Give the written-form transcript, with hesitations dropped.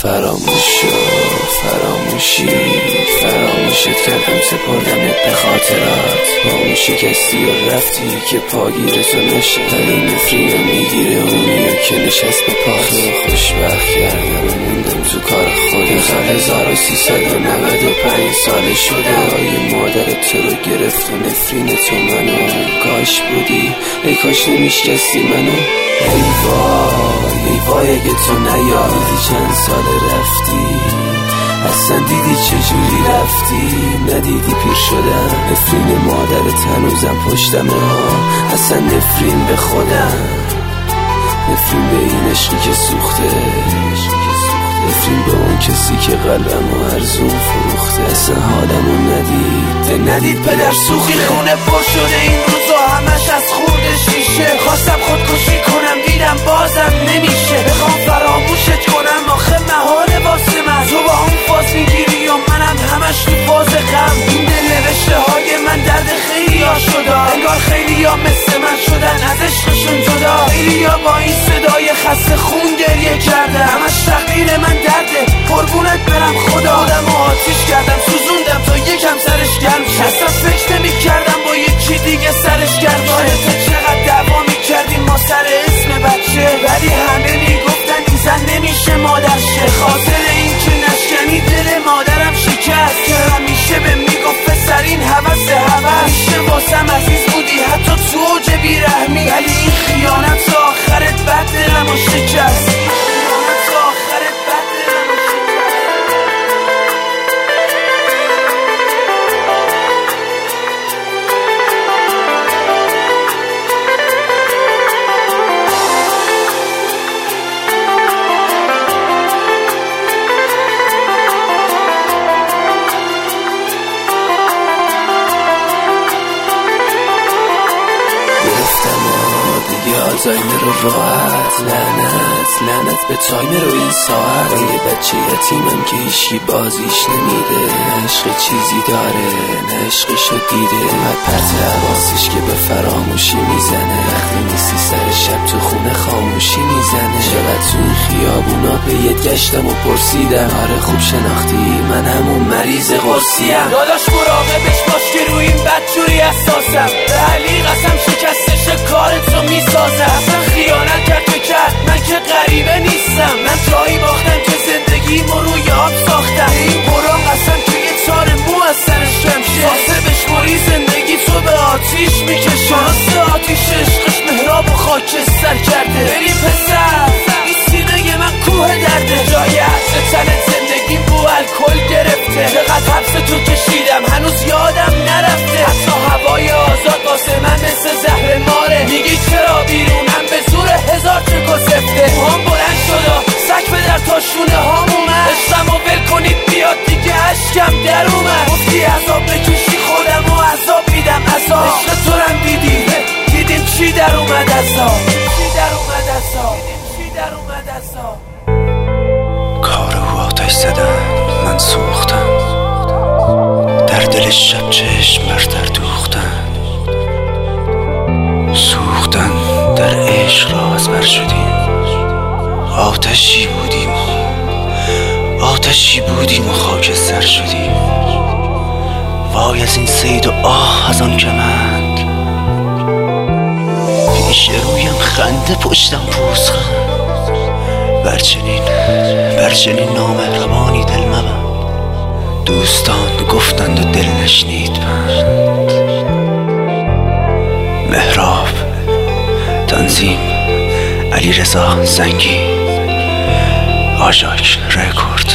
فراموشت کردم، سپردمت به خاطرات. با اون شکستی و رفتی که پاگیرتو نشه، ولی نفرینم میگیره اونیو که نشست به پاس. خوشبخت کردم و موندم تو کار خودم. سال 1395 سال شده، آیه مادرت تو رو گرفت و نفرین تو منو. کاش بودی، ای کاش نمیشکستی منو. ای وای اگه تو نیادی چند سال رفتی، اصلا دیدی چجوری رفتی؟ ندیدی پیر شدن، نفرین مادرت هنوزم پشتمه ها. اصلا نفرین به خودم، نفرین به این عشقی که سوخته، نفرین به اون کسی که قلبمو ارزون فروخته. اصلا حالمو ندید پدر سوخته. خونه پر شده این روزا همش از خوردش میشه. خواستم خودکشی کنم دیدم بازم نمیشه. بخوام فراموشت کنم آخه محاله واسه من. تو با اون فاز میگیری و منم همش تو فاز غم. این دل نوشته های من درد خیلی ها شده، انگار خیلی ها مثل من شدن از عشقشون جدا. خیلی ها با این صدای خسته خون گریه کردن، همش تقدیر من درده. قربونت برم خدا، آدمو آتیش کردم سوزوندم تا یکم سرش گرم شه. اصلا فکر نمی کردم با یکی دیگه سرش گرم شه. چقدر دعوا میکردیم ما سر اسم بچه، ولی همه میگفتن این زن نمیشه مادر شه. خاطر این که نشکنی دل مادرم شکست، که همیشه به میگفت پسر این هوس همیشه واسم عزیز بودی حتی تو اوج بیرحمی، ولی این خیانت تا آخرت بد دلمو شکست. آلزایمر رو راحت، لعنت به تایمر و این ساعت. یه بچه یتیمم که هیچکی بازیش نمیده، نه عشق چیزی داره نه عشقشو دیده. اومد پرت حواسش که به فراموشی میزنه، وقتی نیستی سر شب تو خونه خاموشی میزنه. چقدر تو این خیابونا پیت گشتم و پرسیدم، آره خوب شناختی من همون مریض قرصیم. داداش مراقبش باش که روی این بدجوری اساسم. به علی قسم شکستش کارتو میسازم. اصلا خیانت کرد من که غریبه نیستم. من جایی باختم که زندگیمو روی آب ساختم. این قرآن قسم که یه تار مو از سرش رمشه. واسه بشماری زندگی تو به آتیش میکشه. واسه آتیش عشقش مهراب و خاکستر کرده. بری پسر این سینه من کوه درده، جای عطر تنت زندگی بو الکل گرفته. چقدر حبس تو کشیدم هنوز یادم نرفته. حتی هوای آزاد واسه من مثل زهر ماره. میگی چرا بیرونم به زور هزار چکو سفته. موهام بلند شدا سک به در تا شونه هام اومد. عشقمو ول کنید بیاد دیگه عشقم در اومد. گفتی عذاب بکشی خودم و عذاب میدم عذاب. عشق تو رم دیدیم چی در اومد عذاب. کار او آتش زدن، من سوختم در دل شب چشم برتر دوختن. سوختن در عشق را از بر شدیم. آتشی بودیم و خاکستر شدیم. وای از این صید و آه از آن کمند، پیش رویم خنده پشتم پوزخند. برچنین نامهربانی دل مبند. دوستان گفتند و دل نشنید بند. مهراب تنظیم علیرضا زنگی، آژاک رکورد.